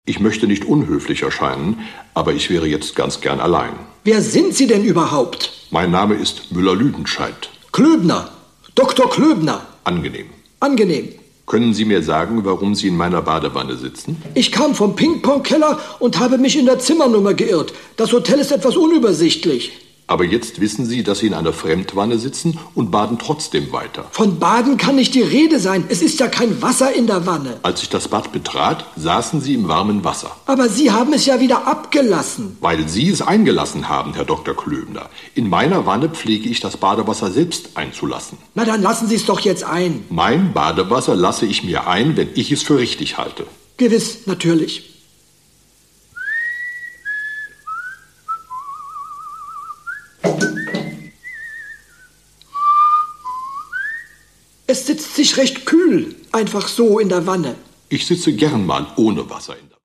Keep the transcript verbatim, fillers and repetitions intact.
Ich möchte nicht unhöflich erscheinen, aber ich wäre jetzt ganz gern allein. Wer sind Sie denn überhaupt? Mein Name ist Müller-Lüdenscheid. Klöbner. Doktor Klöbner. Angenehm. Angenehm. Können Sie mir sagen, warum Sie in meiner Badewanne sitzen? Ich kam vom Ping-Pong-Keller und habe mich in der Zimmernummer geirrt. Das Hotel ist etwas unübersichtlich. Aber jetzt wissen Sie, dass Sie in einer Fremdwanne sitzen und baden trotzdem weiter. Von Baden kann nicht die Rede sein. Es ist ja kein Wasser in der Wanne. Als ich das Bad betrat, saßen Sie im warmen Wasser. Aber Sie haben es ja wieder abgelassen. Weil Sie es eingelassen haben, Herr Doktor Klöbner. In meiner Wanne pflege ich das Badewasser selbst einzulassen. Na, dann lassen Sie es doch jetzt ein. Mein Badewasser lasse ich mir ein, wenn ich es für richtig halte. Gewiss, natürlich. Es sitzt sich recht kühl, einfach so in der Wanne. Ich sitze gern mal ohne Wasser in der